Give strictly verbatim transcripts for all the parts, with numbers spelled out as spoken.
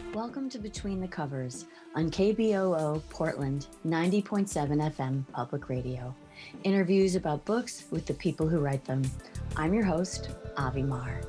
Welcome to Between the Covers on K B O O Portland ninety point seven F M Public Radio. Interviews about books with the people who write them. I'm your host, Avi Mar.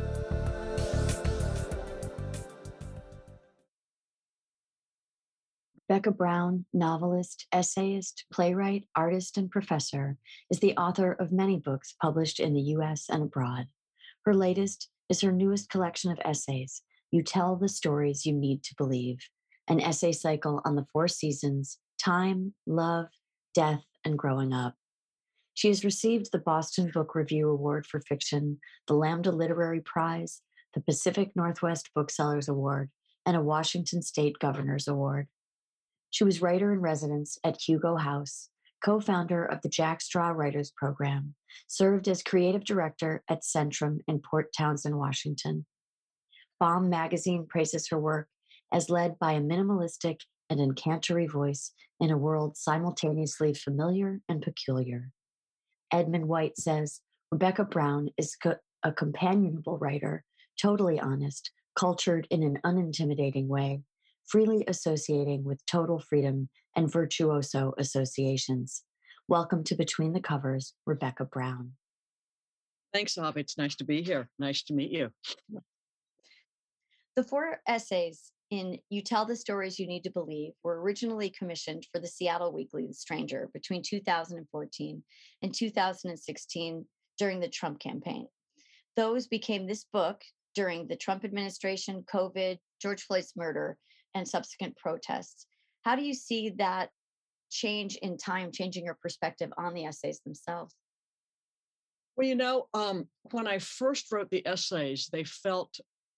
Rebecca Brown, novelist, essayist, playwright, artist, and professor, is the author of many books published in the U S and abroad. Her latest is her newest collection of essays, You Tell the Stories You Need to Believe, an essay cycle on the four seasons, time, love, death, and growing up. She has received the Boston Book Review Award for Fiction, the Lambda Literary Prize, the Pacific Northwest Booksellers Award, and a Washington State Governor's Award. She was writer-in-residence at Hugo House, co-founder of the Jack Straw Writers Program, served as creative director at Centrum in Port Townsend, Washington. Bomb magazine praises her work as led by a minimalistic and incantory voice in a world simultaneously familiar and peculiar. Edmund White says, Rebecca Brown is co- a companionable writer, totally honest, cultured in an unintimidating way, freely associating with total freedom and virtuoso associations. Welcome to Between the Covers, Rebecca Brown. Thanks, Avi. It's nice to be here. Nice to meet you. The four essays in You Tell the Stories You Need to Believe were originally commissioned for the Seattle Weekly, The Stranger, between two thousand fourteen and two thousand sixteen during the Trump campaign. Those became this book during the Trump administration, COVID, George Floyd's murder, and subsequent protests. How do you see that change in time changing your perspective on the essays themselves? Well, you know, um, when I first wrote the essays, they felt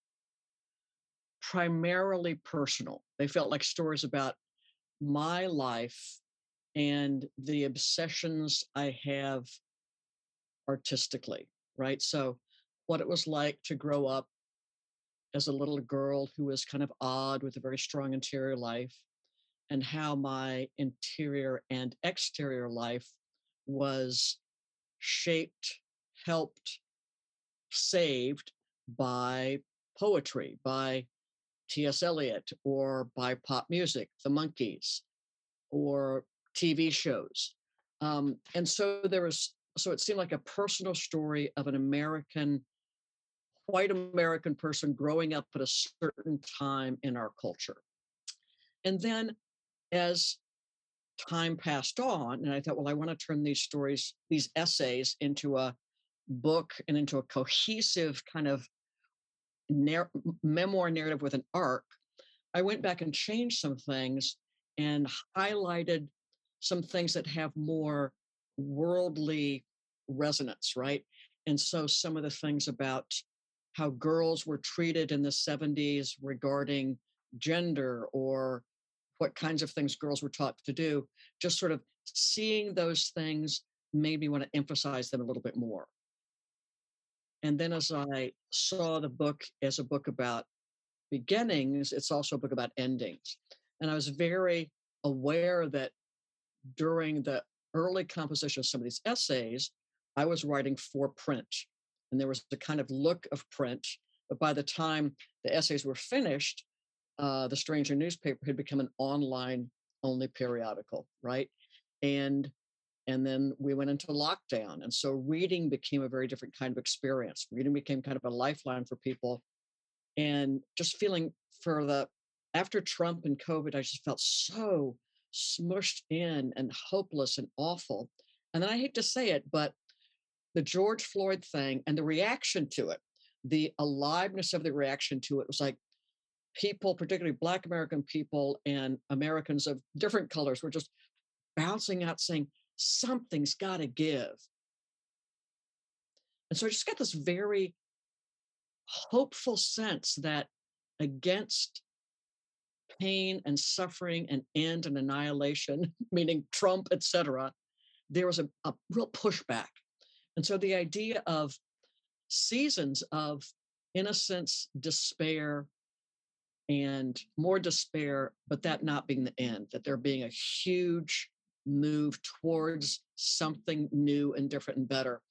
primarily personal. They felt like stories about my life and the obsessions I have artistically, right? So, what it was like to grow up as a little girl who was kind of odd with a very strong interior life, and how my interior and exterior life was shaped, helped, saved by poetry, by T S. Eliot, or by pop music, the Monkees, or T V shows. Um, and so there was, so it seemed like a personal story of an American, white American person growing up at a certain time in our culture. And then as time passed on, and I thought, well, I want to turn these stories, these essays, into a book and into a cohesive kind of nar- memoir narrative with an arc. I went back and changed some things and highlighted some things that have more worldly resonance, right? And so some of the things about how girls were treated in the seventies regarding gender, or what kinds of things girls were taught to do, just sort of seeing those things made me want to emphasize them a little bit more. And then as I saw the book as a book about beginnings, it's also a book about endings. And I was very aware that during the early composition of some of these essays, I was writing for print. And there was the kind of look of print. But by the time the essays were finished, uh, the Stranger newspaper had become an online only periodical, right? And and then we went into lockdown. And so reading became a very different kind of experience. Reading became kind of a lifeline for people. And just feeling for the, after Trump and COVID, I just felt so smushed in and hopeless and awful. And then I hate to say it, but the George Floyd thing and the reaction to it, the aliveness of the reaction to it was like people, particularly Black American people and Americans of different colors, were just bouncing out saying, something's got to give. And so I just got this very hopeful sense that against pain and suffering and end and annihilation, meaning Trump, et cetera, there was a, a real pushback. And so the idea of seasons of innocence, despair, and more despair, but that not being the end, that there being a huge move towards something new and different and better,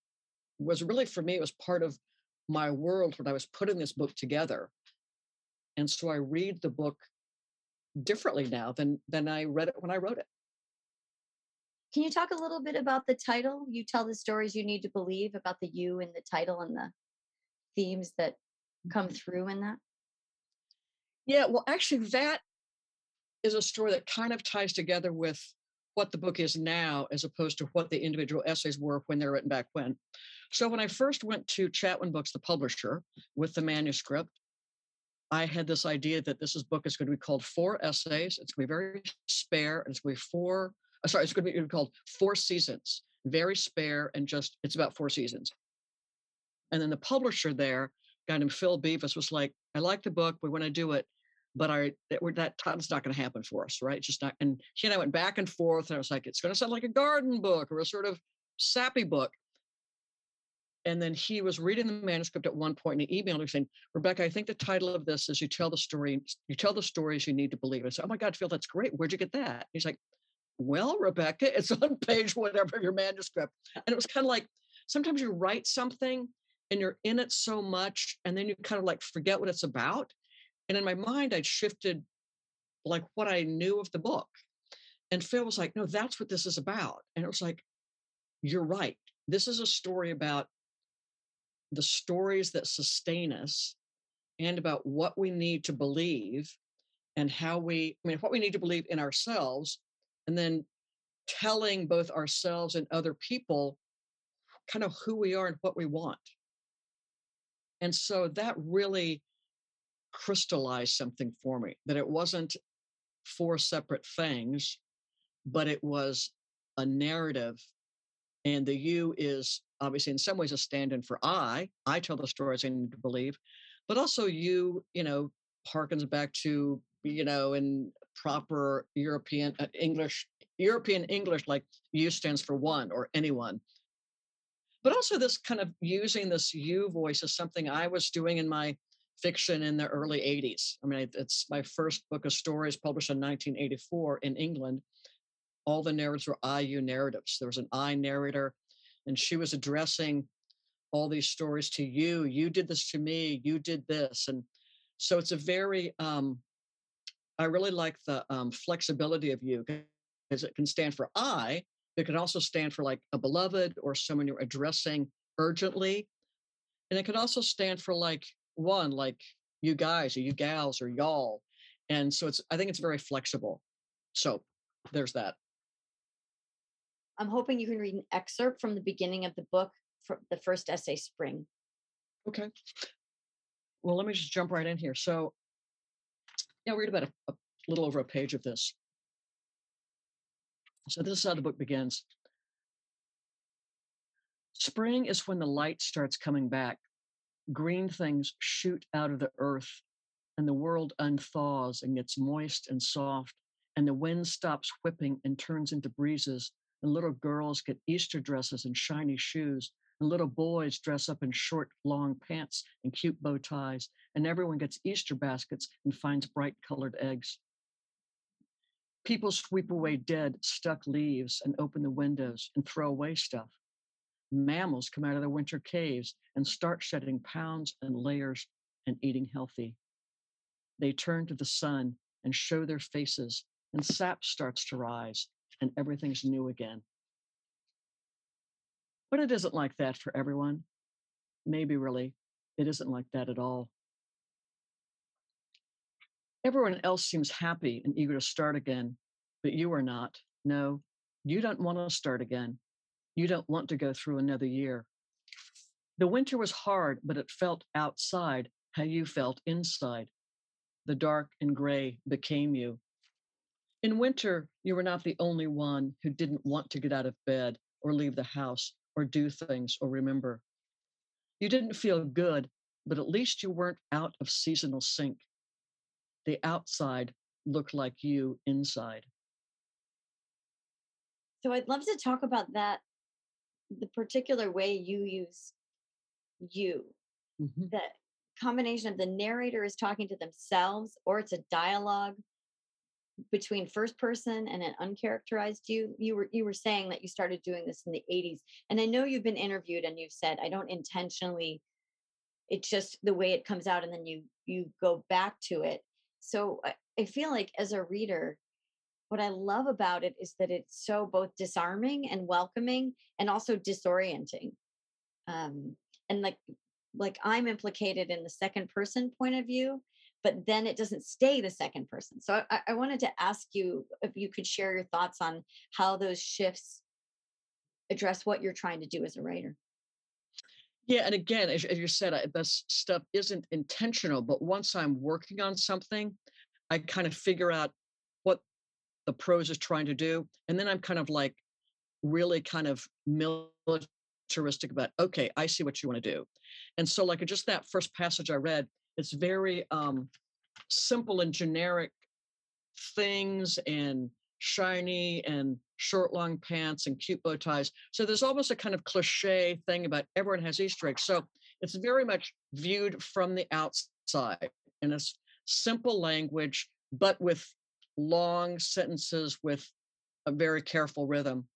was really, for me, it was part of my world when I was putting this book together. And so I read the book differently now than than I read it when I wrote it. Can you talk a little bit about the title? You tell the stories you need to believe about the you in the title and the themes that come through in that? Yeah, well, actually, that is a story that kind of ties together with what the book is now, as opposed to what the individual essays were when they were written back when. So when I first went to Chatwin Books, the publisher, with the manuscript, I had this idea that this is book is going to be called Four Essays. It's going to be very spare, and it's going to be four. uh, Sorry, it's going to be called Four Seasons. Very spare, and just it's about four seasons. And then the publisher there, a guy named Phil Beavis, was like, "I like the book. We want to do it, but our that, we're- that title's not going to happen for us, right? It's just not." And he and I went back and forth, and I was like, "It's going to sound like a garden book or a sort of sappy book." And then he was reading the manuscript at one point, and he emailed me saying, "Rebecca, I think the title of this is you tell the story, you tell the stories you need to believe." I said, "Oh my God, Phil, that's great. Where'd you get that?" He's like, "Well, Rebecca, it's on page whatever of your manuscript." And it was kind of like sometimes you write something and you're in it so much, and then you kind of like forget what it's about. And in my mind, I'd shifted like what I knew of the book. And Phil was like, "No, that's what this is about." And it was like, "You're right. This is a story about the stories that sustain us and about what we need to believe and how we, I mean, what we need to believe in ourselves, and then telling both ourselves and other people kind of who we are and what we want." And so that really crystallized something for me, that it wasn't four separate things, but it was a narrative. And the you is obviously in some ways a stand-in for I. I tell the stories I need to believe, but also you, you know, harkens back to, you know, in proper European uh, English, European English, like you stands for one or anyone. But also this kind of using this you voice is something I was doing in my fiction in the early eighties. I mean, it's my first book of stories published in nineteen eighty-four in England. All the narratives were I you narratives. There was an I narrator, and she was addressing all these stories to you. You did this to me. You did this. And so it's a very, um, I really like the um, flexibility of you, because it can stand for I. It can also stand for like a beloved or someone you're addressing urgently. And it can also stand for like one, like you guys or you gals or y'all. And so it's, I think it's very flexible. So there's that. I'm hoping you can read an excerpt from the beginning of the book, for the first essay, Spring. Okay. Well, let me just jump right in here. So, yeah, read about a, a little over a page of this. So, this is how the book begins. Spring is when the light starts coming back. Green things shoot out of the earth, and the world unthaws and gets moist and soft, and the wind stops whipping and turns into breezes, and little girls get Easter dresses and shiny shoes, and little boys dress up in short, long pants and cute bow ties, and everyone gets Easter baskets and finds bright colored eggs. People sweep away dead, stuck leaves and open the windows and throw away stuff. Mammals come out of their winter caves and start shedding pounds and layers and eating healthy. They turn to the sun and show their faces, and sap starts to rise, and everything's new again. But it isn't like that for everyone. Maybe really, it isn't like that at all. Everyone else seems happy and eager to start again, but you are not. No, you don't want to start again. You don't want to go through another year. The winter was hard, but it felt outside how you felt inside. The dark and gray became you. In winter, you were not the only one who didn't want to get out of bed or leave the house or do things or remember. You didn't feel good, but at least you weren't out of seasonal sync. The outside looked like you inside. So I'd love to talk about that, the particular way you use you, Mhm. the combination of the narrator is talking to themselves, or it's a dialogue between first person and an uncharacterized you. You were you were saying that you started doing this in the eighties, and I know you've been interviewed and you've said, I don't intentionally It's just the way it comes out, and then you you go back to it. So I, I feel like as a reader, what I love about it is that it's so both disarming and welcoming and also disorienting. Um, and like like I'm implicated in the second person point of view, but then it doesn't stay the second person. So I, I wanted to ask you if you could share your thoughts on how those shifts address what you're trying to do as a writer. Yeah, and again, as, as you said, I, this stuff isn't intentional, but once I'm working on something, I kind of figure out what the prose is trying to do, and then I'm kind of like really kind of militaristic about, okay, I see what you want to do. And so like just that first passage I read, it's very um simple and generic things and shiny and short long pants and cute bow ties. So there's almost a kind of cliche thing about everyone has Easter eggs. So it's very much viewed from the outside in a s- simple language, but with long sentences with a very careful rhythm.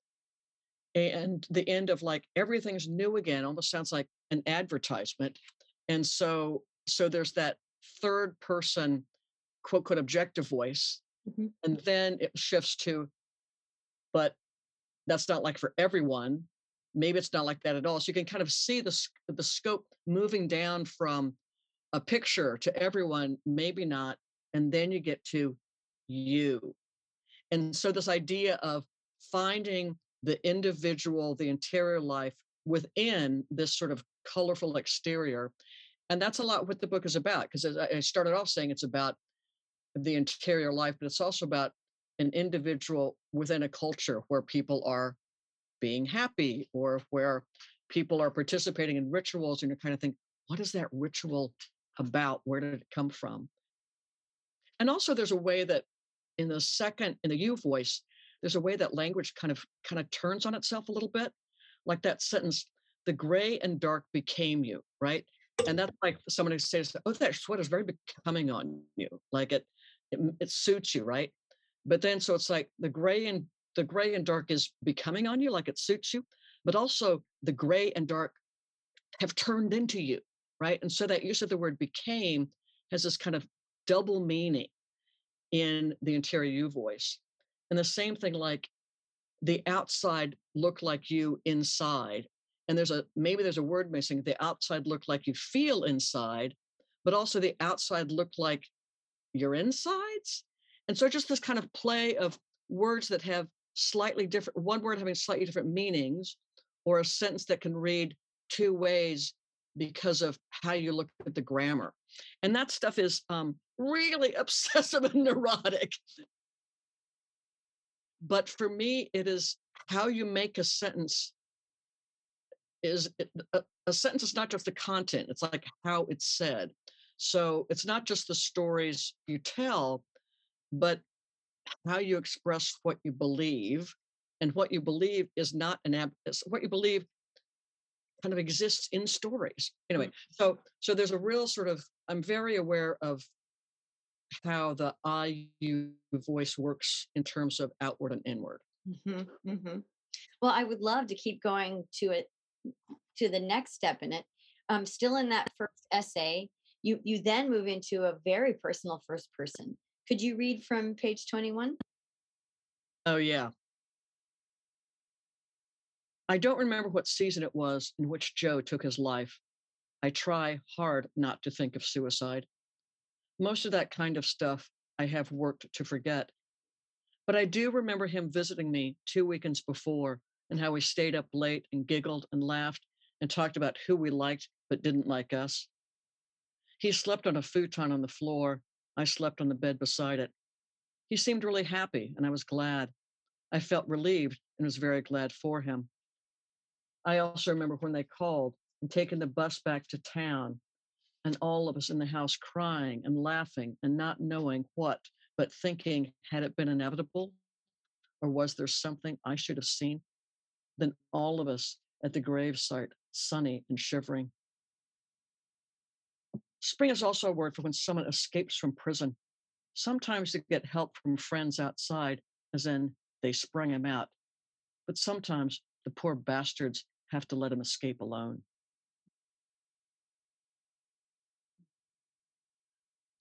And the end of like everything's new again almost sounds like an advertisement. And so so there's that third person quote quote objective voice, Mhm. and then it shifts to, but that's not like for everyone. Maybe it's not like that at all. So you can kind of see the s- the scope moving down from a picture to everyone, maybe not, and then you get to you. And so this idea of finding the individual, the interior life within this sort of colorful exterior. And that's a lot what the book is about. Because I I started off saying it's about the interior life, but it's also about an individual within a culture where people are being happy or where people are participating in rituals. And you kind of think, what is that ritual about? Where did it come from? And also there's a way that in the second, in the you voice, there's a way that language kind of kind of turns on itself a little bit. Like that sentence, the gray and dark became you, right? And that's like someone who says, oh, that sweater's very becoming on you. Like it, it it suits you, right? But then so it's like the gray and the gray and dark is becoming on you, like it suits you, but also the gray and dark have turned into you, right? And so that use of the word became has this kind of double meaning in the interior you voice. And the same thing, like the outside look like you inside. And there's a maybe there's a word missing. The outside look like you feel inside, but also the outside look like your insides. And so just this kind of play of words that have slightly different, one word having slightly different meanings, or a sentence that can read two ways because of how you look at the grammar. And that stuff is um, really obsessive and neurotic. But for me, it is how you make a sentence is it- a, a sentence is not just the content, it's like how it's said. So it's not just the stories you tell, but how you express what you believe. And what you believe is not an ab- is- what you believe kind of exists in stories. Anyway, so so there's a real sort of I'm very aware of how the I you voice works in terms of outward and inward. Mhm, mhm. Well, I would love to keep going to it to the next step in it. Um, still in that first essay, you you then move into a very personal first person. Could you read from page twenty-one? Oh yeah. I don't remember what season it was in which Joe took his life. I try hard not to think of suicide. Most of that kind of stuff I have worked to forget. But I do remember him visiting me two weekends before and how we stayed up late and giggled and laughed and talked about who we liked but didn't like us. He slept on a futon on the floor. I slept on the bed beside it. He seemed really happy, and I was glad. I felt relieved and was very glad for him. I also remember when they called and taking the bus back to town, and all of us in the house crying and laughing and not knowing what, but thinking, had it been inevitable? Or was there something I should have seen? Then all of us at the gravesite, sunny and shivering. Spring is also a word for when someone escapes from prison. Sometimes they get help from friends outside, as in they sprung him out. But sometimes the poor bastards have to let him escape alone.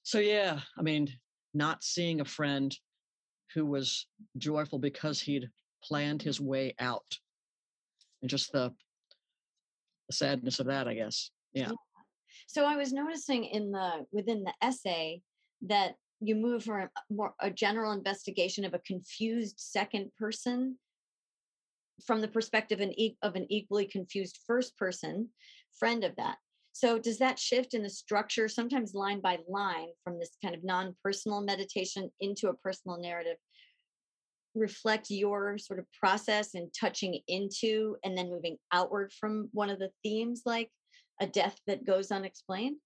So yeah, I mean, not seeing a friend who was joyful because he'd planned his way out, and just the, the sadness of that, I guess. Yeah. Yeah. So I was noticing in the within the essay that you move from a more a general investigation of a confused second person from the perspective an e- of an equally confused first person friend of that. So does that shift in the structure, sometimes line by line, from this kind of non-personal meditation into a personal narrative, reflect your sort of process and touching into and then moving outward from one of the themes, like a death that goes unexplained?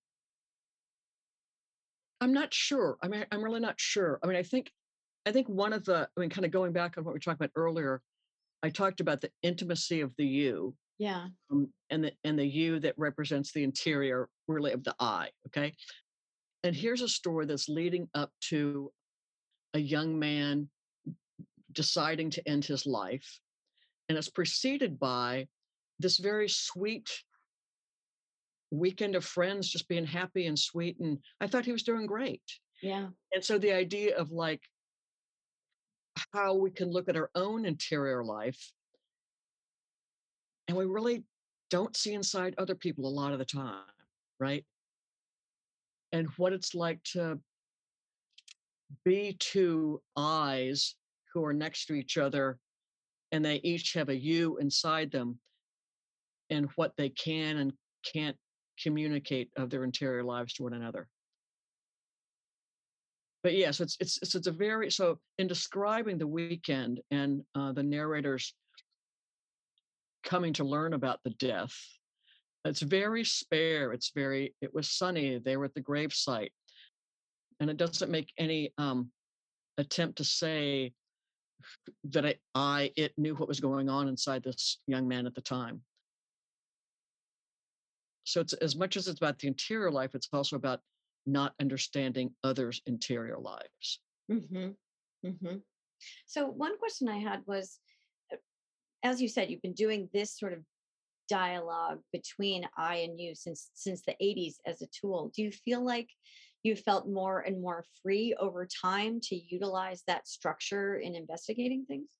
I'm not sure. I mean, I'm really not sure. I mean, I think I think one of the I mean, kind of going back on what we talked about earlier, I talked about the intimacy of the you, Yeah. um, and the and the you that represents the interior really of the I. Okay. And here's a story that's leading up to a young man deciding to end his life. And it's preceded by this very sweet weekend of friends just being happy and sweet. And I thought he was doing great. Yeah. And so the idea of like how we can look at our own interior life, and we really don't see inside other people a lot of the time, right? And what it's like to be two eyes who are next to each other, and they each have a you inside them, and what they can and can't communicate of their interior lives to one another. But yes, it's it's it's, it's a very so in describing the weekend and uh, the narrators coming to learn about the death. It's very spare. It's very. It was sunny. They were at the gravesite, and it doesn't make any um, attempt to say that I, I, it knew what was going on inside this young man at the time. So it's as much as it's about the interior life, it's also about not understanding others' interior lives. Hmm. Hmm. So one question I had was, uh, as you said, you've been doing this sort of dialogue between I and you since since the eighties as a tool. Do you feel like you felt more and more free over time to utilize that structure in investigating things?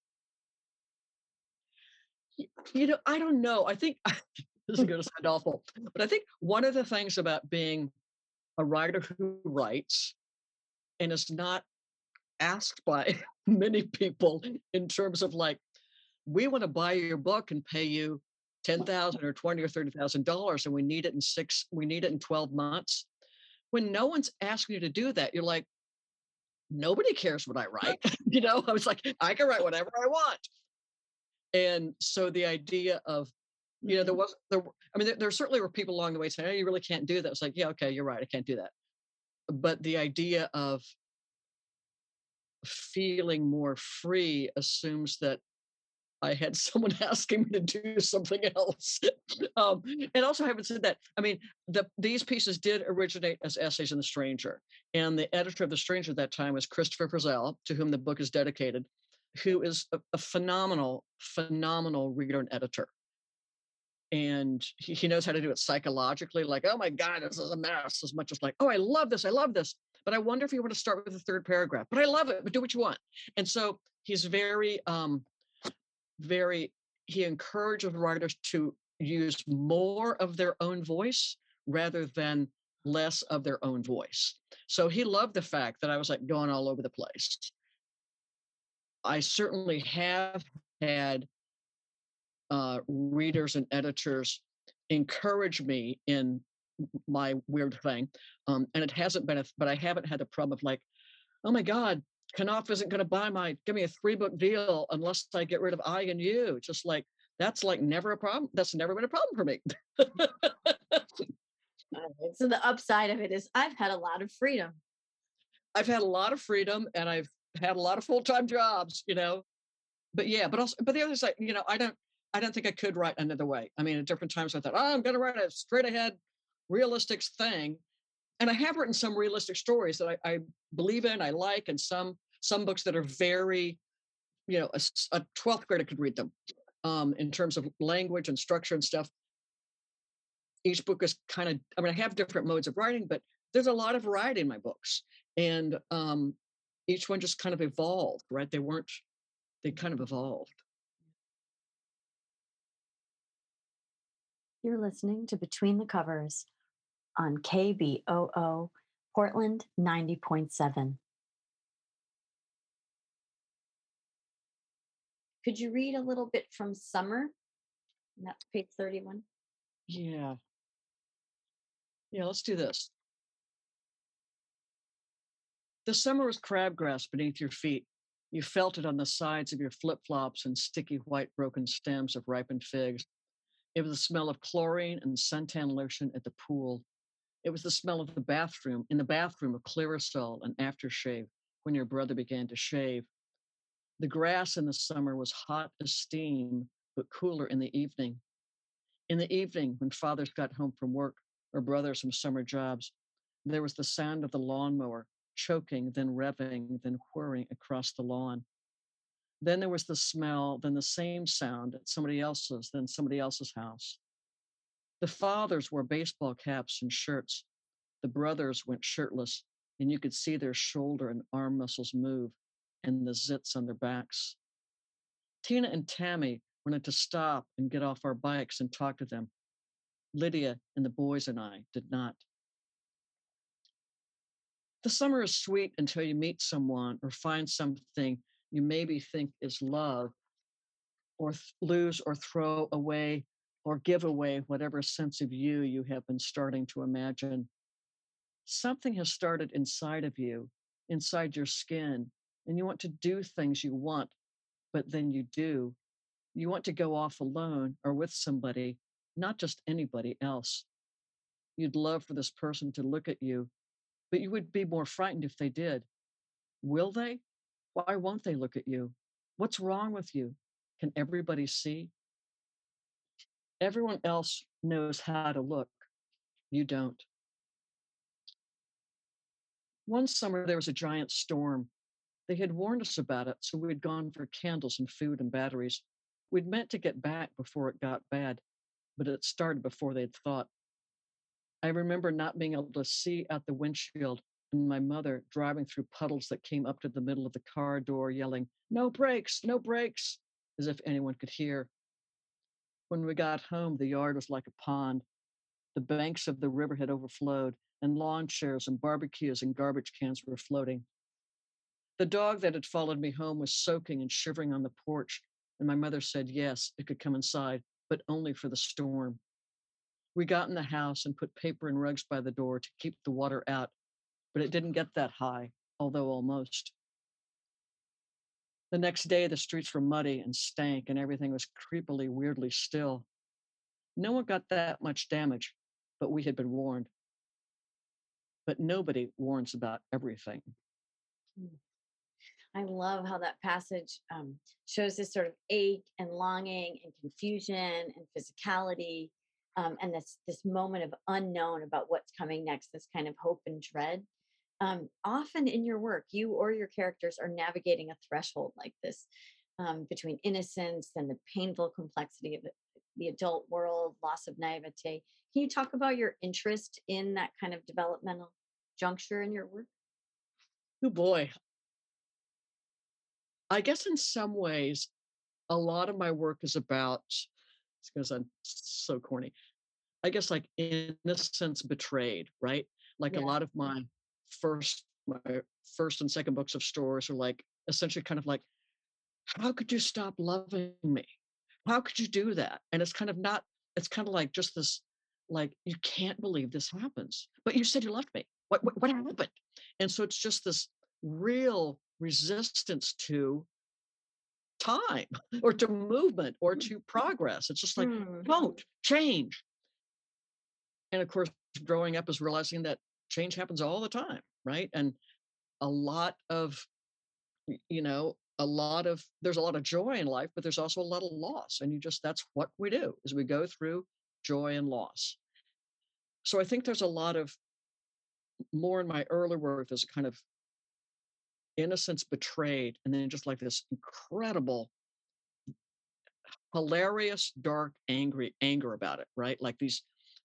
Y- You know, I don't know. I think this is going to sound awful, but I think one of the things about being a writer who writes and is not asked by many people in terms of like, we want to buy your book and pay you ten thousand or twenty or thirty thousand dollars, and we need it in six, we need it in twelve months. When no one's asking you to do that, you're like, nobody cares what I write. you know, I was like, I can write whatever I want. And so the idea of, you know, there Mhm. was there. were- I mean, there, there certainly were people along the way saying, "Oh, you really can't do that." It's like, yeah, okay, you're right, I can't do that. But the idea of feeling more free assumes that I had someone asking me to do something else. um, and also, having said that, I mean, the, these pieces did originate as essays in The Stranger. And the editor of The Stranger at that time was Christopher Frizzell, to whom the book is dedicated, who is a, a phenomenal, phenomenal reader and editor. And he, he knows how to do it psychologically, like, oh my God, this is a mess, as much as like, oh, I love this, I love this. But I wonder if you want to start with the third paragraph. But I love it, but do what you want. And so he's very um, very he encourages writers to use more of their own voice rather than less of their own voice. So he loved the fact that I was like going all over the place. I certainly have had uh, readers and editors encourage me in my weird thing, um, and it hasn't been a, but I haven't had the problem of like, oh my God, Knopf isn't going to buy my, give me a three book deal unless I get rid of I and you. Just like, that's like never a problem. That's never been a problem for me. Alright, so the upside of it is I've had a lot of freedom. I've had a lot of freedom and I've had a lot of full time jobs, you know. But yeah, but also, but the other side, you know, I don't, I don't think I could write another way. I mean, at different times I thought, oh, I'm going to write a straight ahead realistic thing. And I have written some realistic stories that I, I believe in, I like, and some some books that are very, you know, a, s- a twelfth grader could read them, um, in terms of language and structure and stuff. Each book is kind of, I mean, I have different modes of writing, but there's a lot of variety in my books, and um, each one just kind of evolved, right? They weren't they kind of evolved. You're listening to Between the Covers on K B O O, Portland ninety point seven. Could you read a little bit from Summer? And that's page thirty-one. Yeah, yeah. Let's do this. The summer was crabgrass beneath your feet. You felt it on the sides of your flip flops and sticky white broken stems of ripened figs. It was the smell of chlorine and suntan lotion at the pool. It was the smell of the bathroom, in the bathroom of Clearasil and aftershave when your brother began to shave. The grass in the summer was hot as steam, but cooler in the evening. In the evening, when fathers got home from work or brothers from summer jobs, there was the sound of the lawnmower choking, then revving, then whirring across the lawn. Then there was the smell, then the same sound at somebody else's, then somebody else's house. The fathers wore baseball caps and shirts. The brothers went shirtless, and you could see their shoulder and arm muscles move and the zits on their backs. Tina and Tammy wanted to stop and get off our bikes and talk to them. Lydia and the boys and I did not. The summer is sweet until you meet someone or find something you maybe think is love, or th- lose or throw away or give away whatever sense of you you have been starting to imagine. Something has started inside of you, inside your skin, and you want to do things you want, but then you do. You want to go off alone or with somebody, not just anybody else. You'd love for this person to look at you, but you would be more frightened if they did. Will they? Why won't they look at you? What's wrong with you? Can everybody see? Everyone else knows how to look. You don't. One summer, there was a giant storm. They had warned us about it, so we'd gone for candles and food and batteries. We'd meant to get back before it got bad, but it started before they'd thought. I remember not being able to see out the windshield and my mother driving through puddles that came up to the middle of the car door yelling, "No brakes, no brakes," as if anyone could hear. When we got home, the yard was like a pond. The banks of the river had overflowed, and lawn chairs and barbecues and garbage cans were floating. The dog that had followed me home was soaking and shivering on the porch, and my mother said yes, it could come inside, but only for the storm. We got in the house and put paper and rugs by the door to keep the water out, but it didn't get that high, although almost. The next day, the streets were muddy and stank, and everything was creepily, weirdly still. No one got that much damage, but we had been warned. But nobody warns about everything. Mm. I love how that passage um, shows this sort of ache and longing and confusion and physicality, um, and this this moment of unknown about what's coming next. This kind of hope and dread. Um, often in your work, you or your characters are navigating a threshold like this, um, between innocence and the painful complexity of the, the adult world, loss of naivete. Can you talk about your interest in that kind of developmental juncture in your work? Oh boy. I guess in some ways, a lot of my work is about, because I'm so corny, I guess like innocence betrayed, right? Like a Yeah. lot of my first my first and second books of stories are like essentially kind of like, how could you stop loving me? How could you do that? And it's kind of not, it's kind of like just this, like, you can't believe this happens. But you said you loved me. What what, what happened? And so it's just this real resistance to time or to movement or to progress. It's just like, Hmm. don't change. And of course, growing up is realizing that change happens all the time, right? And a lot of, y- you know, a lot of there's a lot of joy in life, but there's also a lot of loss. And you just that's what we do is we go through joy and loss. So I think there's a lot of more in my early work, there's a kind of innocence betrayed, and then just like this incredible hilarious, dark, angry anger about it, right? Like these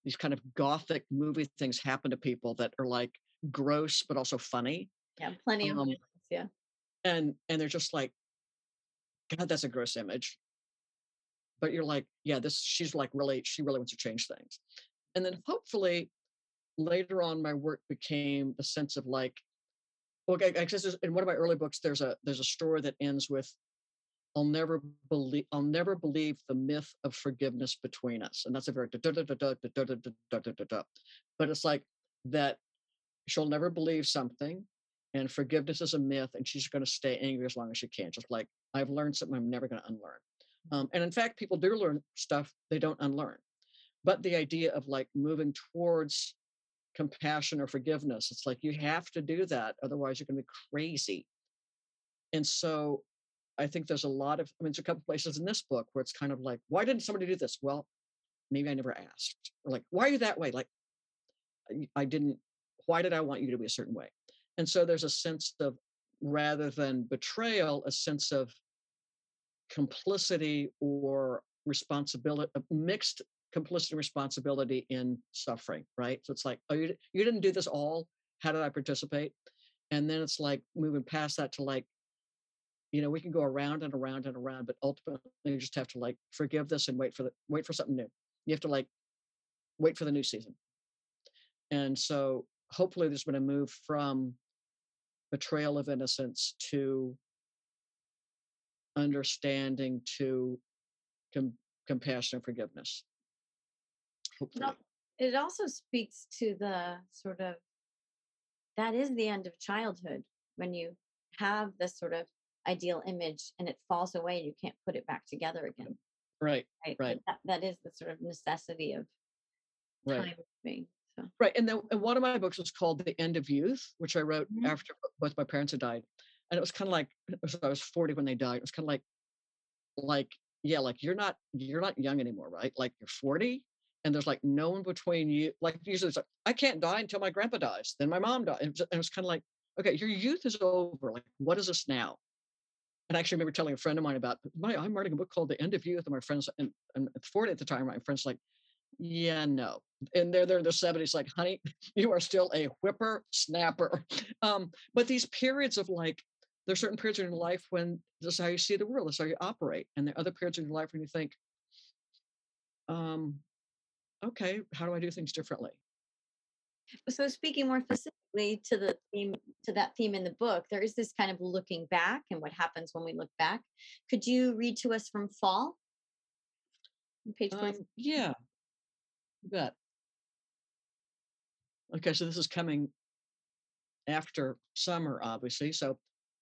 these kind of gothic movie things happen to people that are like gross but also funny. Yeah, plenty of Um, violence, yeah. and and they're just like, God, that's a gross image. But you're like, yeah, this she's like really, she really wants to change things. And then hopefully later on my work became the sense of like, okay, I guess there's- in one of my early books, there's a there's a story that ends with I'll never believe I'll never believe the myth of forgiveness between us. And that's a very da- da- da- da- da- da- da- da- da- da- da- da- da. But it's like that she'll never believe something, and forgiveness is a myth, and she's going to stay angry as long as she can. Just like I've learned something I'm never going to unlearn. Um, and in fact, people do learn stuff they don't unlearn. But the idea of like moving towards compassion or forgiveness, it's like you have to do that, otherwise you're going to be crazy. And so I think there's a lot of, I mean, there's a couple places in this book where it's kind of like, why didn't somebody do this? Well, maybe I never asked. Or like, why are you that way? Like, I I didn't, why did I want you to be a certain way? And so there's a sense of, rather than betrayal, a sense of complicity or responsibility, a mixed complicity and responsibility in suffering, right? So it's like, oh, you, you didn't do this all. How did I participate? And then it's like moving past that to like, you know, we can go around and around and around, but ultimately you just have to like forgive this and wait for the wait for something new. You have to like wait for the new season. And so hopefully there's been a move from betrayal of innocence to understanding to com- compassion and forgiveness. It al Hopefully. it also speaks to the sort of that is the end of childhood when you have this sort of ideal image and it falls away and you can't put it back together again, Right. right? Right. That that that is the sort of necessity of Right. time being, so. Right. And then and one of my books was called The End of Youth, which I wrote Mhm. after both my parents had died. And it was kind of like it was, I was forty when they died. It was kind of like like yeah, like you're not you're not young anymore, right? Like you're forty and there's like no one between you. Like usually it's like I can't die until my grandpa dies, then my mom died. And it was, and it was kind of like, okay, your youth is over. Like what is this now? And I actually remember telling a friend of mine about my I'm writing a book called The End of Youth, and my friends and, and at forty at the time, my friends like, yeah, no. And they're they're in their seventies, like, honey, you are still a whipper snapper. Um, but these periods of like, there's certain periods in your life when this is how you see the world, this is how you operate. And there are other periods in your life when you think, um, okay, how do I do things differently? So speaking more specifically to the theme to that theme in the book, there is this kind of looking back and what happens when we look back. Could you read to us from Fall on page forty? Um, yeah, you bet. Okay, so this is coming after summer, obviously. So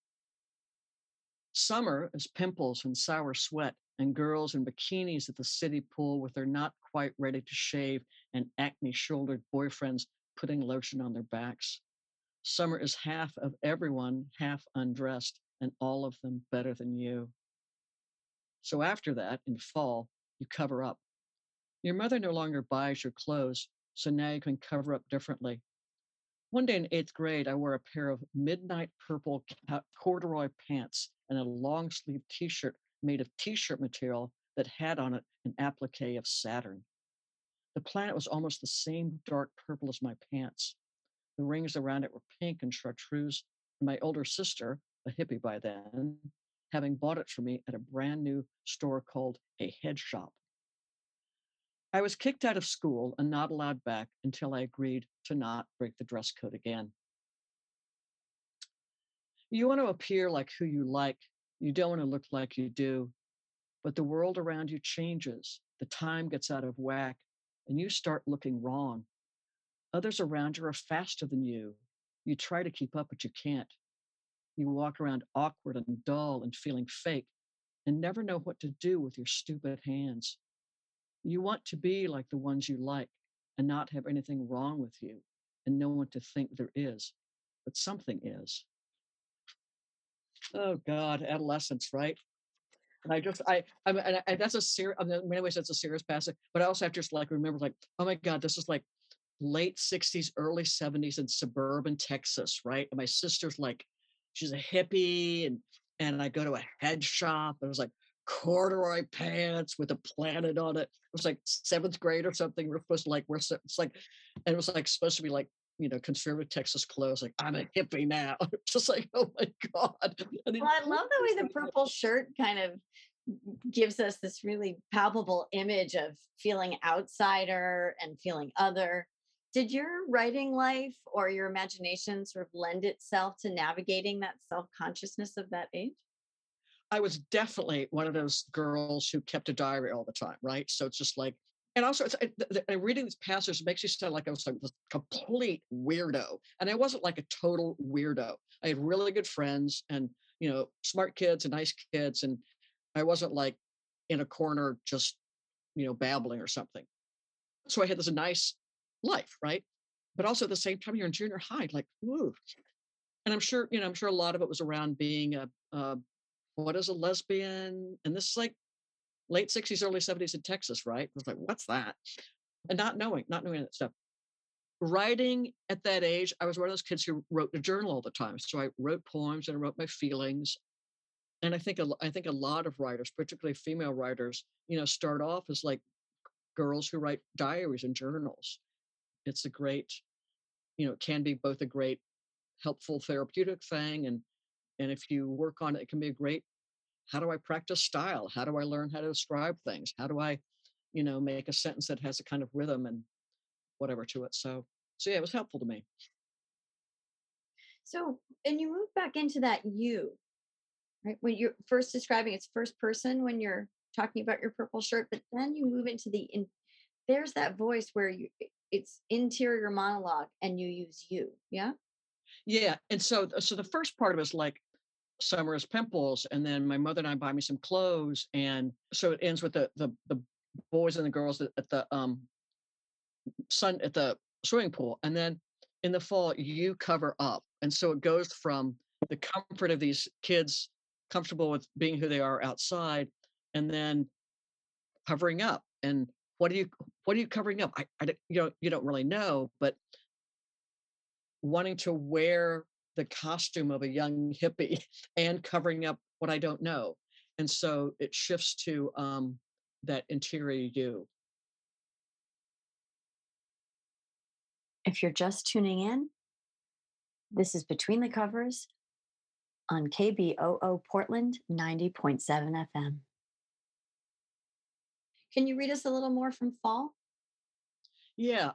summer is pimples and sour sweat and girls in bikinis at the city pool with their not quite ready to shave and acne shouldered boyfriends putting lotion on their backs. Summer is half of everyone half undressed and all of them better than you. So after that, in fall, you cover up. Your mother no longer buys your clothes, so now you can cover up differently. One day in eighth grade, I wore a pair of midnight purple ca- corduroy pants and a long sleeve t shirt made of t shirt material that had on it an applique of Saturn. The planet was almost the same dark purple as my pants. The rings around it were pink and chartreuse, and my older sister, a hippie by then, having bought it for me at a brand new store called a head shop. I was kicked out of school and not allowed back until I agreed to not break the dress code again. You want to appear like who you like. You don't want to look like you do. But the world around you changes. The time gets out of whack, and you start looking wrong. Others around you are faster than you. You try to keep up, but you can't. You walk around awkward and dull and feeling fake and never know what to do with your stupid hands. You want to be like the ones you like and not have anything wrong with you and no one to think there is, but something is. Oh God, adolescence, right? And I just, I, I mean, and, I, that's a serious, in many ways, that's a serious passage. But I also have to just like remember, like, oh my God, this is like late sixties, early seventies in suburban Texas, right? And my sister's like, she's a hippie, and and I go to a head shop, and it was like corduroy pants with a planet on it. It was like seventh grade or something. We're supposed to like wear so- it's like and it was like supposed to be like, you know, conservative Texas clothes. Like I'm a hippie now. Just like, oh my God. I Well, mean, I love the way the purple shirt kind of gives us this really palpable image of feeling outsider and feeling other. Did your writing life or your imagination sort of lend itself to navigating that self consciousness of that age? I was definitely one of those girls who kept a diary all the time, right? So it's just like, and also, it's, it, the, the- reading these passages makes you sound like I was like this complete weirdo, and I wasn't like a total weirdo. I had really good friends, and you know, smart kids and nice kids, and I wasn't like in a corner just you know babbling or something. So I had this nice life, right? But also at the same time, you're in junior high, like, ooh. And I'm sure, you know, I'm sure a lot of it was around being a, a what is a lesbian? And this is like late sixties, early seventies in Texas, right? I was like, what's that? And not knowing, not knowing that stuff. Writing at that age, I was one of those kids who wrote in a journal all the time. So I wrote poems and I wrote my feelings. And I think a, lo- I think a lot of writers, particularly female writers, you know, start off as like girls who write diaries and journals. It's a great, you know, it can be both a great helpful therapeutic thing and and if you work on it, it can be a great how do I practice style? How do I learn how to describe things? How do I, you know, make a sentence that has a kind of rhythm and whatever to it? So, so yeah, it was helpful to me. So, and you move back into that you, right? When you're first describing it's first person when you're talking about your purple shirt, but then you move into the in, there's that voice where you it's interior monologue and you use you. Yeah. Yeah, and so, so the first part of it is like summer's pimples, and then my mother and I buy me some clothes, and so it ends with the the the boys and the girls at, at the um sun at the swimming pool, and then in the fall you cover up, and so it goes from the comfort of these kids comfortable with being who they are outside, and then covering up. And what are you what are you covering up? I, I don't- you know you don't really know, but wanting to wear the costume of a young hippie and covering up what I don't know, and so it shifts to um, that interior you. If you're just tuning in, this is Between the Covers on K B O O Portland ninety point seven F M. Can you read us a little more from fall? Yeah.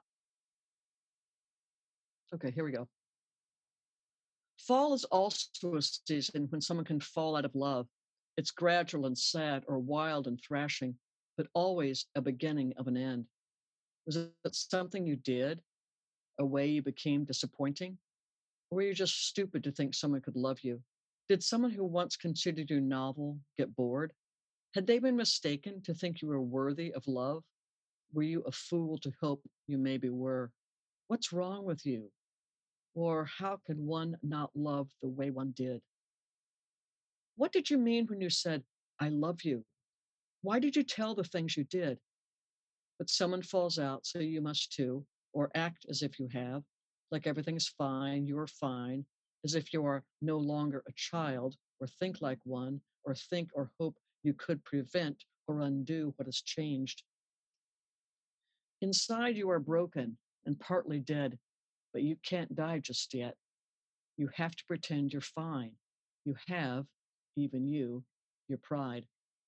Okay. Here we go. Fall is also a season when someone can fall out of love. It's gradual and sad or wild and thrashing, but always a beginning of an end. Was it something you did, a way you became disappointing? Or were you just stupid to think someone could love you? Did someone who once considered you novel get bored? Had they been mistaken to think you were worthy of love? Were you a fool to hope you maybe were? What's wrong with you? Or how can one not love the way one did? What did you mean when you said, I love you? Why did you tell the things you did? But someone falls out, so you must too, or act as if you have, like everything's fine, you're fine, as if you are no longer a child, or think like one, or think or hope you could prevent or undo what has changed. Inside, you are broken and partly dead, but you can't die just yet. You have to pretend you're fine. You have, even you, your pride.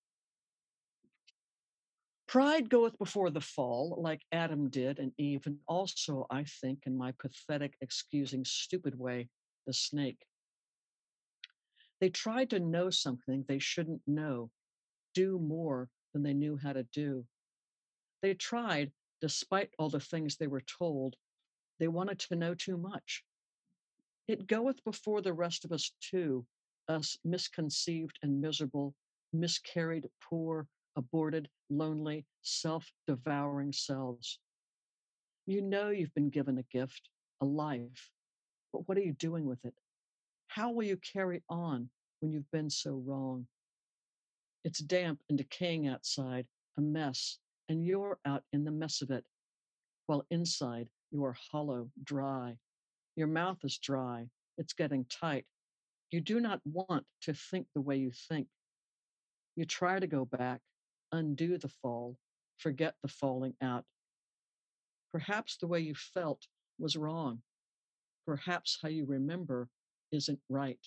Pride goeth before the fall, like Adam did, and Eve, and also, I think, in my pathetic, excusing, stupid way, the snake. They tried to know something they shouldn't know, do more than they knew how to do. They tried, despite all the things they were told, they wanted to know too much. It goeth before the rest of us too, us misconceived and miserable, miscarried, poor, aborted, lonely, self devouring selves. You know you've been given a gift, a life, but what are you doing with it? How will you carry on when you've been so wrong? It's damp and decaying outside, a mess, and you're out in the mess of it, while inside you are hollow, dry. Your mouth is dry, it's getting tight. You do not want to think the way you think. You try to go back, undo the fall, forget the falling out. Perhaps the way you felt was wrong. Perhaps how you remember isn't right.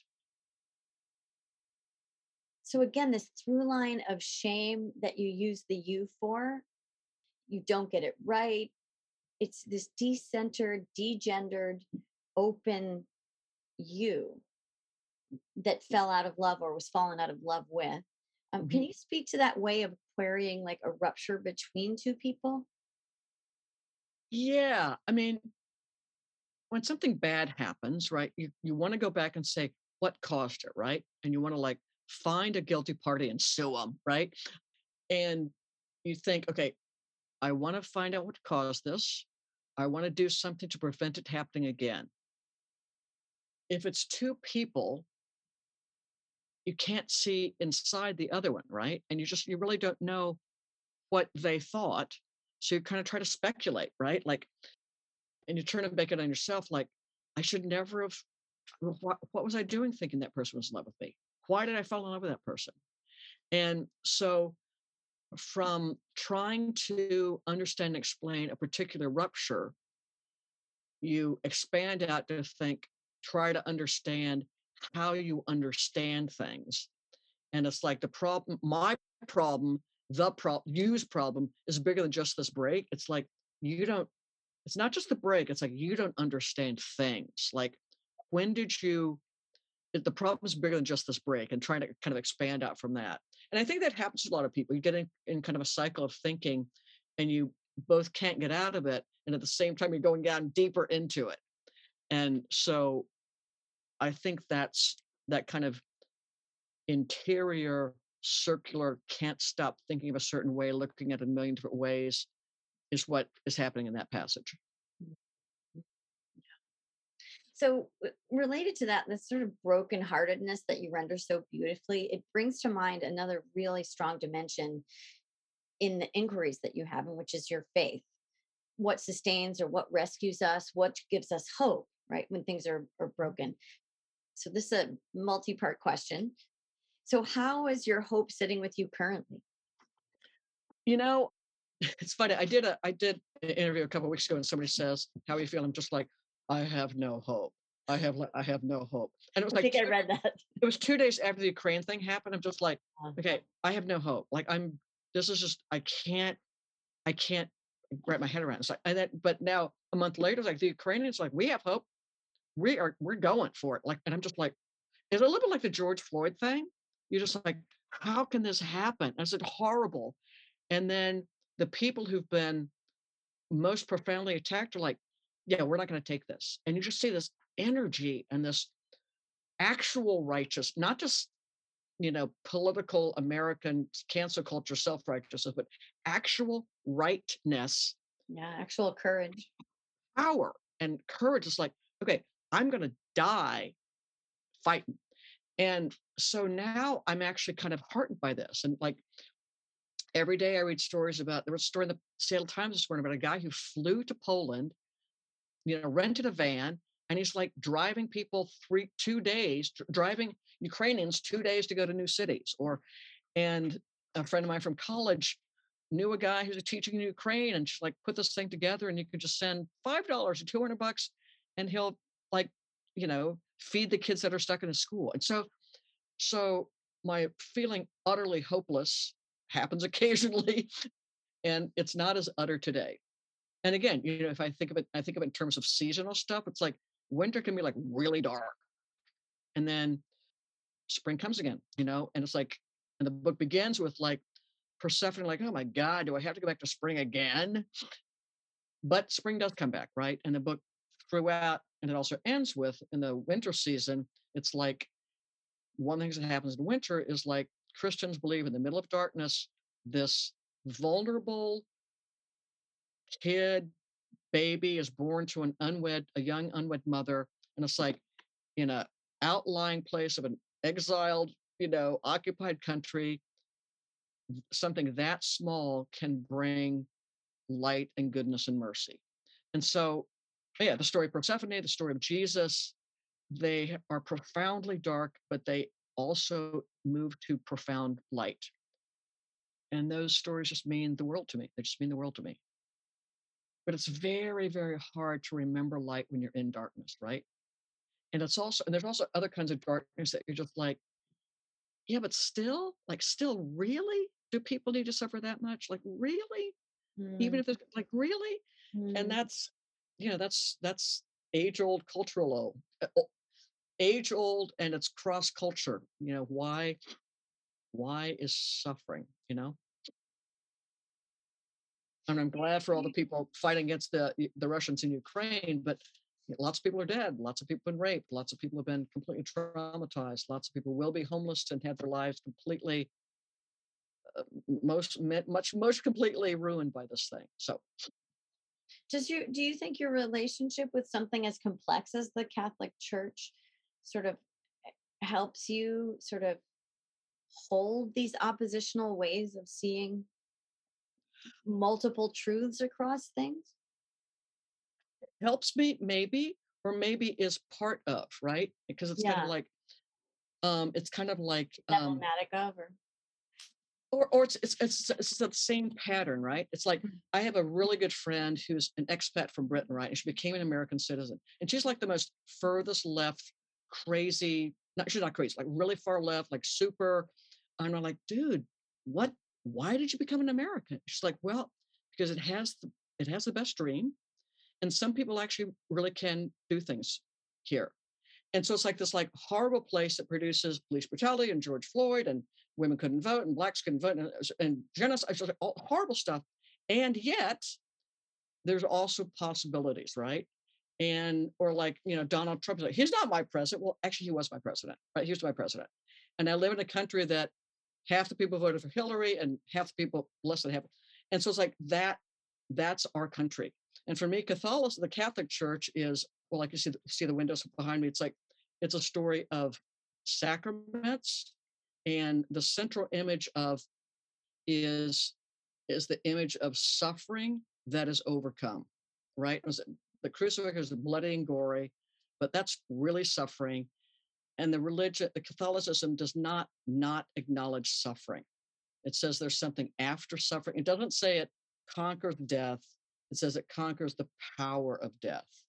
So again, this through line of shame that you use the you for, you don't get it right. It's this decentered, degendered, open you that fell out of love or was fallen out of love with. Um, can Mhm. you speak to that way of querying like a rupture between two people? Yeah. I mean, when something bad happens, right, you, you want to go back and say, what caused it, right? And you want to like find a guilty party and sue them, right? And you think, okay, I want to find out what caused this. I want to do something to prevent it happening again. If it's two people, you can't see inside the other one, right? And you just, you really don't know what they thought. So you kind of try to speculate, right? Like, and you turn and back it on yourself, like, I should never have, what, what was I doing thinking that person was in love with me? Why did I fall in love with that person? And so from trying to understand and explain a particular rupture, you expand out to think, try to understand how you understand things. And it's like the problem, my problem, the problem, you's problem is bigger than just this break. It's like you don't, it's not just the break, it's like you don't understand things. Like when did you, it- the problem is bigger than just this break, and trying to kind of expand out from that. And I think that happens to a lot of people. You get in, in kind of a cycle of thinking and you both can't get out of it. And at the same time, you're going down deeper into it. And so I think that's that kind of interior circular, can't stop thinking of a certain way, looking at it a million different ways is what is happening in that passage. So, w- related to that, this sort of brokenheartedness that you render so beautifully, it brings to mind another really strong dimension in the inquiries that you have, and which is your faith. What sustains or what rescues us, what gives us hope, right? When things are, are broken. So, this is a multi part question. So, how is your hope sitting with you currently? You know, it's funny. I did a I did an interview a couple of weeks ago, and somebody says, "How are you feeling?" I'm just like, I have no hope. I have li- I have no hope. And it was I like think I two, read that. it was two days after the Ukraine thing happened. I'm just like, Uh, okay, I have no hope. Like I'm this is just I can't I can't wrap my head around it. It's like, and then but now a month later, it's like the Ukrainians like, we have hope. We are we're going for it. Like, and I'm just like, it's a little bit like the George Floyd thing. You're just like, how can this happen? Is it horrible? And then the people who've been most profoundly attacked are like, yeah, we're not going to take this. And you just see this energy and this actual righteous, not just, you know, political American cancel culture self righteousness, but actual rightness, yeah, actual courage. power, and courage. Is like, okay, I'm going to die fighting. And so now I'm actually kind of heartened by this. And like every day I read stories about, there was a story in the Seattle Times this morning about a guy who flew to Poland, you know, rented a van, and he's like driving people three, two days, dr- driving Ukrainians two days to go to new cities. Or, and a friend of mine from college knew a guy who's teaching in Ukraine, and she's like, put this thing together, and you can just send five dollars or two hundred bucks, and he'll like, you know, feed the kids that are stuck in his school. And so, so my feeling utterly hopeless happens occasionally, and it's not as utter today. And again, you know, if I think of it, I think of it in terms of seasonal stuff. It's like winter can be like really dark, and then spring comes again, you know, and it's like, and the book begins with like Persephone, like, oh my God, do I have to go back to spring again? But spring does come back, right? And the book throughout, and it also ends with in the winter season, it's like one of the things that happens in winter is like Christians believe in the middle of darkness, this vulnerable kid baby is born to an unwed, a young unwed mother, and it's like in a outlying place of an exiled, you know, occupied country, something that small can bring light and goodness and mercy. And so, yeah, the story of Persephone, the story of Jesus, they are profoundly dark, but they also move to profound light. And those stories just mean the world to me. They just mean the world to me. But it's very, very hard to remember light when you're in darkness, right? And it's also, and there's also other kinds of darkness that you're just like, yeah, but still, like, still, really? Do people need to suffer that much? Like, really? Even Mm, if it's like, really? And mm. that's, you know, that's that's age old cultural, uh, o- age old, and it's cross culture. You know, why why is suffering? You know, and I'm glad for all the people fighting against the the Russians in Ukraine, but lots of people are dead. Lots of people have been raped. Lots of people have been completely traumatized. Lots of people will be homeless and have their lives completely, uh, most much most completely ruined by this thing. So Does you do you think your relationship with something as complex as the Catholic Church sort of eh, helps you sort of hold these oppositional ways of seeing multiple truths across things? helps me maybe, or maybe is part of, right? Because it's kind of Yeah, like, um, it's kind of like, um, emblematic of or or or it's it's it's it's the same pattern, right? It's like mm, I have a really good friend who's an expat from Britain, right? And she became an American citizen, and she's like the most furthest left, crazy. Not she's not crazy, like really far left, like super. And I'm like, dude, what? Why did you become an American? She's like, well, because it has the it has the best dream, and some people actually really can do things here. And so it's like this like horrible place that produces police brutality and George Floyd and women couldn't vote and blacks couldn't vote and, and genocide, it's just like all horrible stuff. And yet there's also possibilities, right? And or like, you know, Donald Trump is like, he's not my president. Well, actually, he was my president, right? He was my president. And I live in a country that half the people voted for Hillary and half the people less than half. And so it's like that, that's our country. And for me, Catholicism, the Catholic Church is, well, like you see, see the windows behind me, it's like, it's a story of sacraments. And the central image of is is the image of suffering that is overcome, right? Was it- The crucifix is bloody and gory, but that's really suffering. And the religion, the Catholicism does not not acknowledge suffering. It says there's something after suffering. It doesn't say it conquers death. It says it conquers the power of death.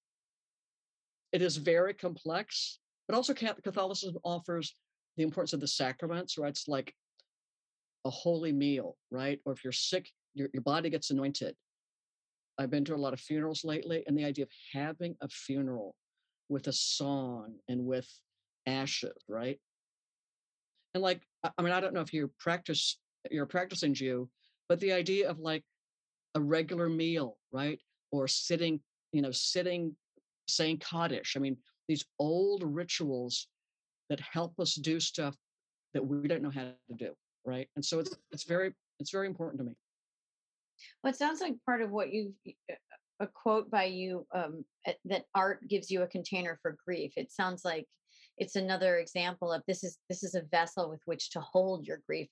It is very complex, but also Catholicism offers the importance of the sacraments, right? It's like a holy meal, right? Or if you're sick, your, your body gets anointed. I've been to a lot of funerals lately, and the idea of having a funeral with a song and with ashes, right? And like, I I mean, I don't know if you practice, you're a practicing Jew, but the idea of like a regular meal, right? Or sitting, you know, sitting, saying Kaddish. I mean, these old rituals that help us do stuff that we don't know how to do, right? And so it's it's very it's very important to me. well, it sounds like part of what you've uh, a quote by you um, uh, that art gives you a container for grief. It sounds like it's another example of this is this is a vessel with which to hold your grief.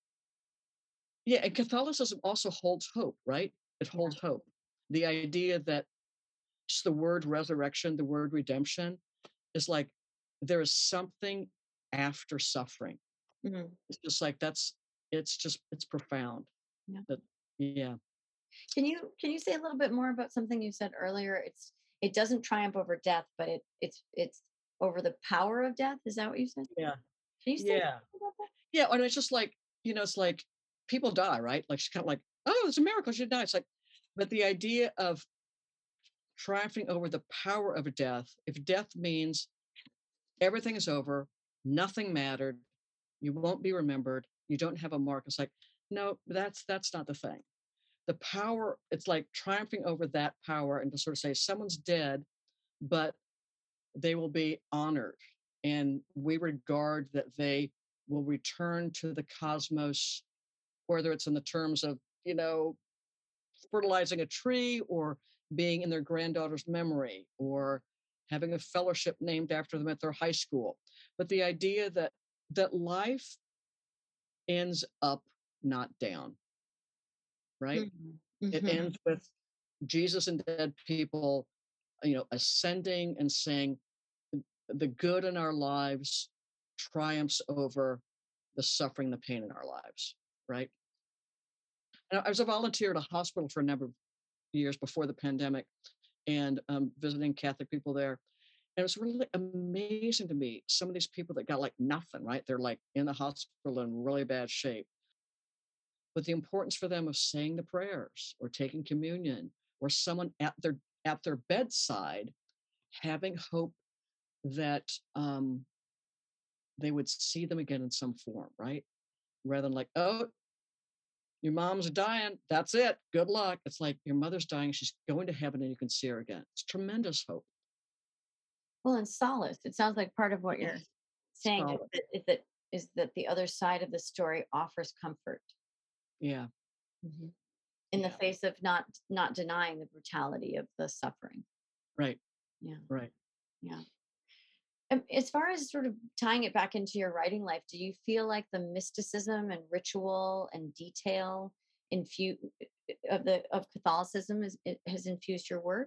Yeah, and Catholicism also holds hope, right? It Yeah. holds hope. The idea that just the word resurrection, the word redemption is like there is something after suffering. Mhm. It's just like that's it's just it's profound. Yeah. That yeah. Can you can you say a little bit more about something you said earlier? It's it doesn't triumph over death, but it it's it's over the power of death. Is that what you said? Yeah. Can you say Yeah. something about that? Yeah. And it's just like, you know, it's like people die, right? Like she's kind of like, oh, it's a miracle she died. It's like, but the idea of triumphing over the power of death, if death means everything is over, nothing mattered, you won't be remembered, you don't have a mark. It's like, no, that's that's not the thing. The power, it's like triumphing over that power and to sort of say someone's dead, but they will be honored. And we regard that they will return to the cosmos, whether it's in the terms of, you know, fertilizing a tree or being in their granddaughter's memory or having a fellowship named after them at their high school. But the idea that that life ends up not down, right? Mhm. It Mhm. ends with Jesus and dead people, you know, ascending and saying the good in our lives triumphs over the suffering, the pain in our lives, right? And I was a volunteer at a hospital for a number of years before the pandemic and um, visiting Catholic people there. And it was really amazing to me. Some of these people that got like nothing, right? They're like in the hospital in really bad shape. But the importance for them of saying the prayers or taking communion or someone at their at their bedside having hope that um, they would see them again in some form, right? Rather than like, oh, your mom's dying. That's it. Good luck. It's like your mother's dying. She's going to heaven and you can see her again. It's tremendous hope. Well, and solace. It sounds like part of what you're Yes. saying is Solid. that, is that is that the other side of the story offers comfort Yeah. Mhm. in the Yeah. face of not not denying the brutality of the suffering. Right. Yeah, Right. yeah. Um, as far as sort of tying it back into your writing life, do you feel like the mysticism and ritual and detail infu- of the of Catholicism is it has infused your work?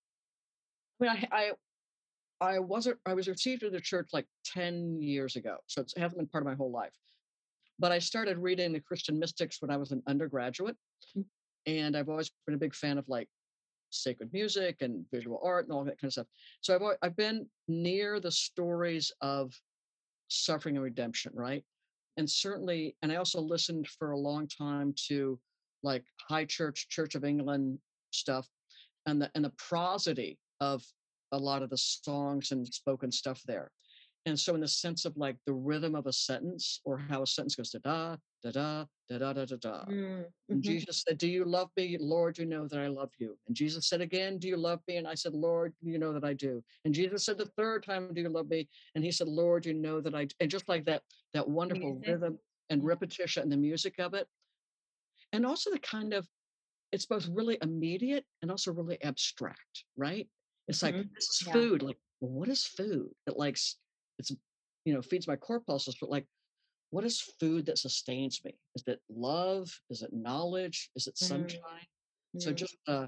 I mean, I, I, I wasn't, I was received in the church like ten years ago. So it's, it hasn't been part of my whole life. But I started reading the Christian mystics when I was an undergraduate. Mm. And I've always been a big fan of like sacred music and visual art and all that kind of stuff. So I've, al- I've been near the stories of suffering and redemption, right? And certainly, and I also listened for a long time to like high church, Church of England stuff and the and the prosody of a lot of the songs and spoken stuff there. And so in the sense of like the rhythm of a sentence or how a sentence goes da da da da da da da da da. Mm, And mhm. Jesus said, "Do you love me? Lord, you know that I love you." And Jesus said again, "Do you love me?" And I said, "Lord, you know that I do." And Jesus said the third time, "Do you love me?" And he said, "Lord, you know that I do." And just like that, that wonderful Music. rhythm and Yeah. repetition and the music of it. And also the kind of it's both really immediate and also really abstract, right? It's like, Mhm. this is Yeah. food. Like, well, what is food? It likes, it's, you know, feeds my corpuscles, but like, what is food that sustains me? Is it love? Is it knowledge? Is it Mm, sunshine? So mm. just uh,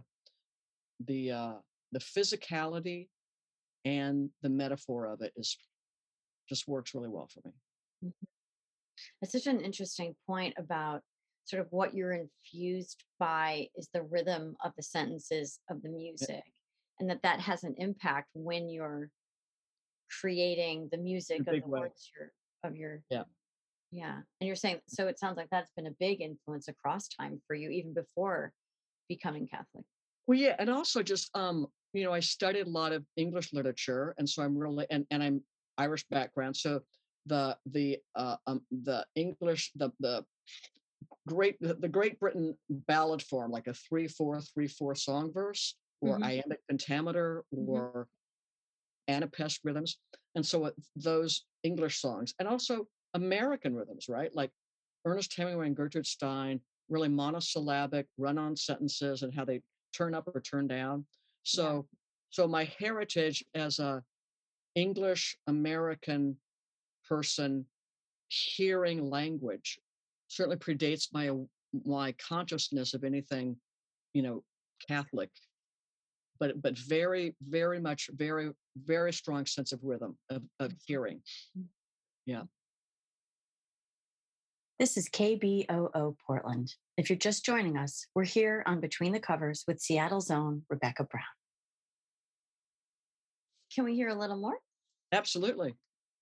the uh, the physicality and the metaphor of it is just works really well for me. Mhm. It's such an interesting point about sort of what you're infused by is the rhythm of the sentences of the Yeah, music, and that that has an impact when you're creating the in a music of big the way. words your of your Yeah. yeah. And you're saying so it sounds like that's been a big influence across time for you even before becoming Catholic. Well, yeah, and also just um, you know, I studied a lot of English literature, and so I'm really and and I'm Irish background, so the the uh, um the English the the great the, the Great Britain ballad form, like a three four three four song verse, or Mhm. iambic pentameter, Mhm. or anapest rhythms, and so what those English songs, and also American rhythms, right? Like Ernest Hemingway and Gertrude Stein, really monosyllabic run-on sentences and how they turn up or turn down. Yeah. So, so my heritage as a English American person hearing language certainly predates my my consciousness of anything, you know, Catholic, but but very, very much, very, very strong sense of rhythm of, of hearing. Mhm. Yeah. This is K B O O Portland. If you're just joining us, we're here on Between the Covers with Seattle's own Rebecca Brown. Can we hear a little more? Absolutely.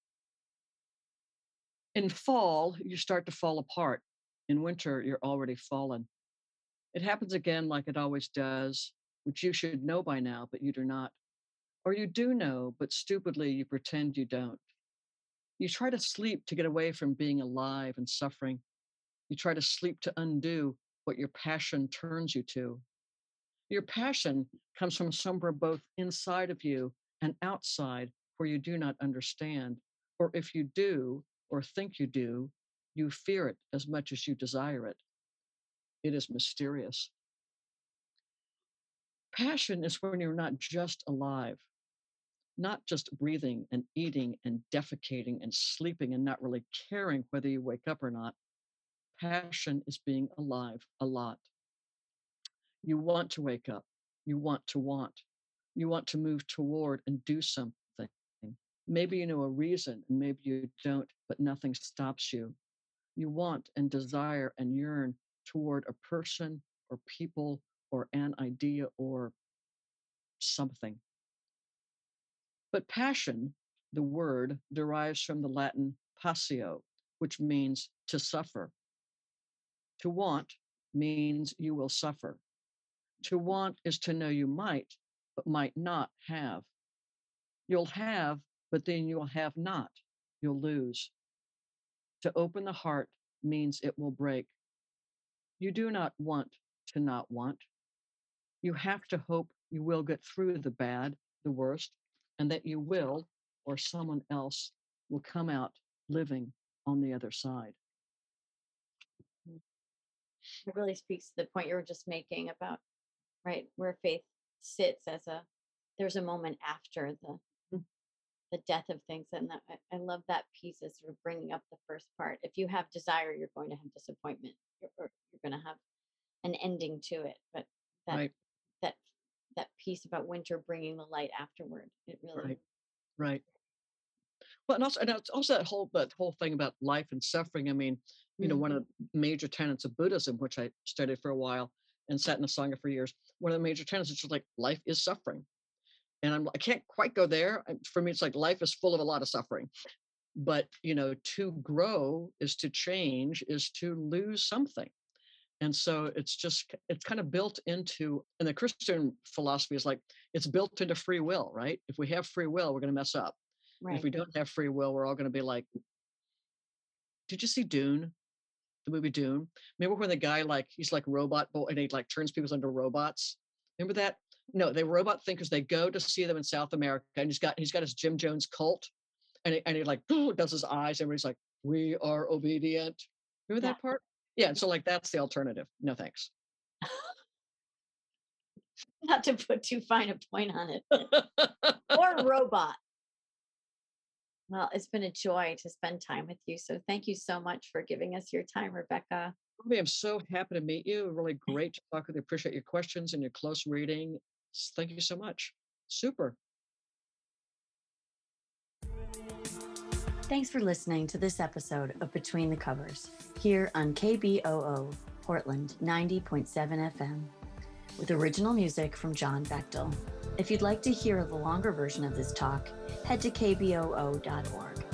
In fall, you start to fall apart. In winter, you're already fallen. It happens again like it always does, which you should know by now, but you do not. Or you do know, but stupidly you pretend you don't. You try to sleep to get away from being alive and suffering. You try to sleep to undo what your passion turns you to. Your passion comes from somewhere both inside of you and outside where you do not understand. Or if you do, or think you do, you fear it as much as you desire it. It is mysterious. Passion is when you're not just alive, not just breathing and eating and defecating and sleeping and not really caring whether you wake up or not. Passion is being alive a lot. You want to wake up. You want to want. You want to move toward and do something. Maybe you know a reason and maybe you don't, but nothing stops you. You want and desire and yearn toward a person or people or an idea or something. But passion, the word, derives from the Latin passio, which means to suffer. To want means you will suffer. To want is to know you might, but might not have. You'll have, but then you'll have not. You'll lose. To open the heart means it will break. You do not want to not want. You have to hope you will get through the bad, the worst, and that you will, or someone else will come out living on the other side. It really speaks to the point you were just making about, right, where faith sits as a, there's a moment after the Mm. the death of things. And that, I, I love that piece as sort of bringing up the first part. If you have desire, you're going to have disappointment, or or you're going to have an ending to it. But that Right, that that piece about winter bringing the light afterward, it really, right, right. Well, and also, and it's also that whole that whole thing about life and suffering. I mean, you know, mm, one of the major tenets of Buddhism, which I studied for a while and sat in a sangha for years, one of the major tenets is just like life is suffering. And I'm I can't quite go there. I- For me, it's like life is full of a lot of suffering. But you know, to grow is to change, is to lose something. And so it's just it's kind of built into, and the Christian philosophy is like it's built into free will, right? If we have free will, we're going to mess up. And if right. we don't have free will, we're all going to be like, did you see Dune? The movie Dune? Remember when the guy like he's like robot boy and he like turns people into robots? Remember that? No, they robot thinkers. They go to see them in South America, and he's got he's got his Jim Jones cult, and he, and he like does his eyes, and he's like, "We are obedient." Remember Yeah. that part? Yeah. And so like that's the alternative. No thanks. Not to put too fine a point on it. Or robot. Well, it's been a joy to spend time with you. So thank you so much for giving us your time, Rebecca. Bobby, I'm so happy to meet you. Really great to talk with you. Appreciate your questions and your close reading. S- Thank you so much. Super. Thanks for listening to this episode of Between the Covers here on K B O O Portland ninety point seven F M with original music from John Bechtel. If you'd like to hear the longer version of this talk, head to K B O O dot org.